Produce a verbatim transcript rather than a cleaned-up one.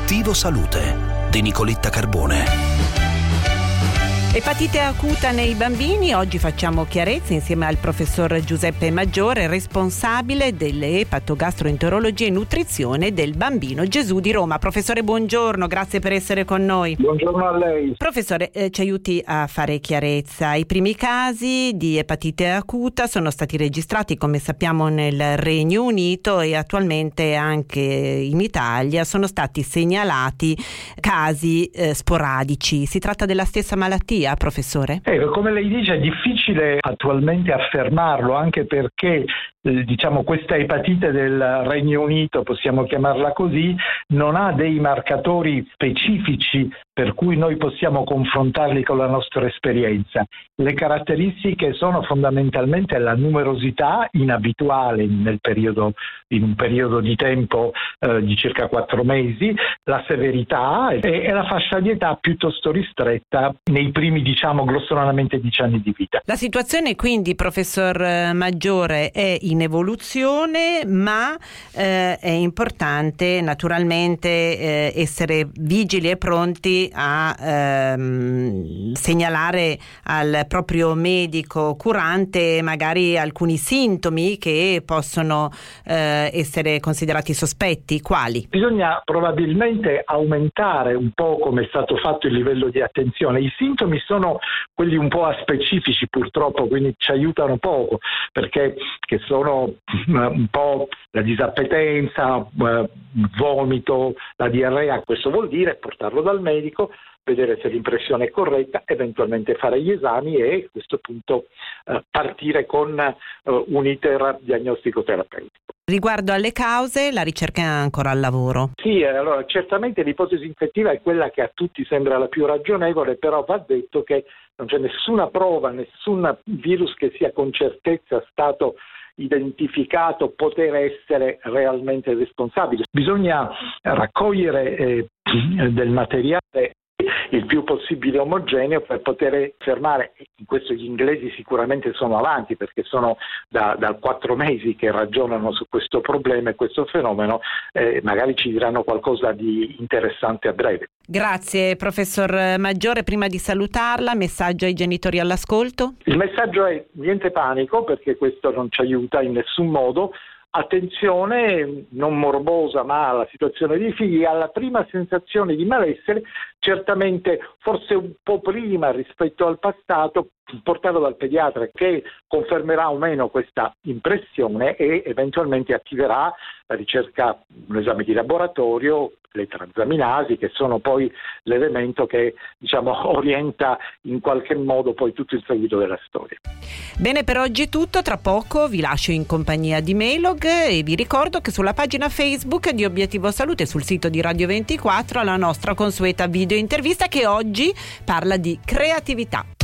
Obiettivo Salute di Nicoletta Carbone. Epatite acuta nei bambini, oggi facciamo chiarezza insieme al professor Giuseppe Maggiore, responsabile delle epatogastroenterologia e nutrizione del Bambino Gesù di Roma. Professore, buongiorno, grazie per essere con noi. Buongiorno a lei. Professore, eh, ci aiuti a fare chiarezza. I primi casi di epatite acuta sono stati registrati, come sappiamo, nel Regno Unito e attualmente anche in Italia sono stati segnalati casi eh, sporadici. Si tratta della stessa malattia, professore? Eh, come lei dice, è difficile attualmente affermarlo, anche perché eh, diciamo questa epatite del Regno Unito, possiamo chiamarla così, non ha dei marcatori specifici per cui noi possiamo confrontarli con la nostra esperienza. Le caratteristiche sono fondamentalmente la numerosità inabituale nel periodo, in un periodo di tempo eh, di circa quattro mesi, la severità e, e la fascia di età piuttosto ristretta nei primi, diciamo, grossolanamente dieci anni di vita. La situazione quindi, professor Maggiore, è in evoluzione, ma eh, è importante naturalmente eh, essere vigili e pronti a ehm, segnalare al proprio medico curante magari alcuni sintomi che possono eh, essere considerati sospetti. Quali? Bisogna probabilmente aumentare un po', come è stato fatto, il livello di attenzione. I sintomi sono quelli un po' aspecifici purtroppo, quindi ci aiutano poco, perché che sono un po' la disappetenza, vomito, la diarrea. Questo vuol dire portarlo dal medico, vedere se l'impressione è corretta, eventualmente fare gli esami e a questo punto eh, partire con eh, un iter diagnostico-terapeutico. Riguardo alle cause, la ricerca è ancora al lavoro. Sì, allora certamente l'ipotesi infettiva è quella che a tutti sembra la più ragionevole, però va detto che non c'è nessuna prova, nessun virus che sia con certezza stato identificato poter essere realmente responsabile. Bisogna raccogliere eh, del materiale il più possibile omogeneo per poter fermare. In questo gli inglesi sicuramente sono avanti, perché sono da, da quattro mesi che ragionano su questo problema e questo fenomeno, eh, magari ci diranno qualcosa di interessante a breve. Grazie professor Maggiore. Prima di salutarla, messaggio ai genitori all'ascolto? Il messaggio è: niente panico, perché questo non ci aiuta in nessun modo. Attenzione non morbosa ma alla situazione dei figli, alla prima sensazione di malessere, certamente forse un po' prima rispetto al passato, portarlo dal pediatra che confermerà o meno questa impressione e eventualmente attiverà la ricerca, un esame di laboratorio, le transaminasi, che sono poi l'elemento che, diciamo, orienta in qualche modo poi tutto il seguito della storia. Bene, per oggi è tutto. Tra poco vi lascio in compagnia di Mailog e vi ricordo che sulla pagina Facebook di Obiettivo Salute e sul sito di Radio ventiquattro la nostra consueta video intervista che oggi parla di creatività.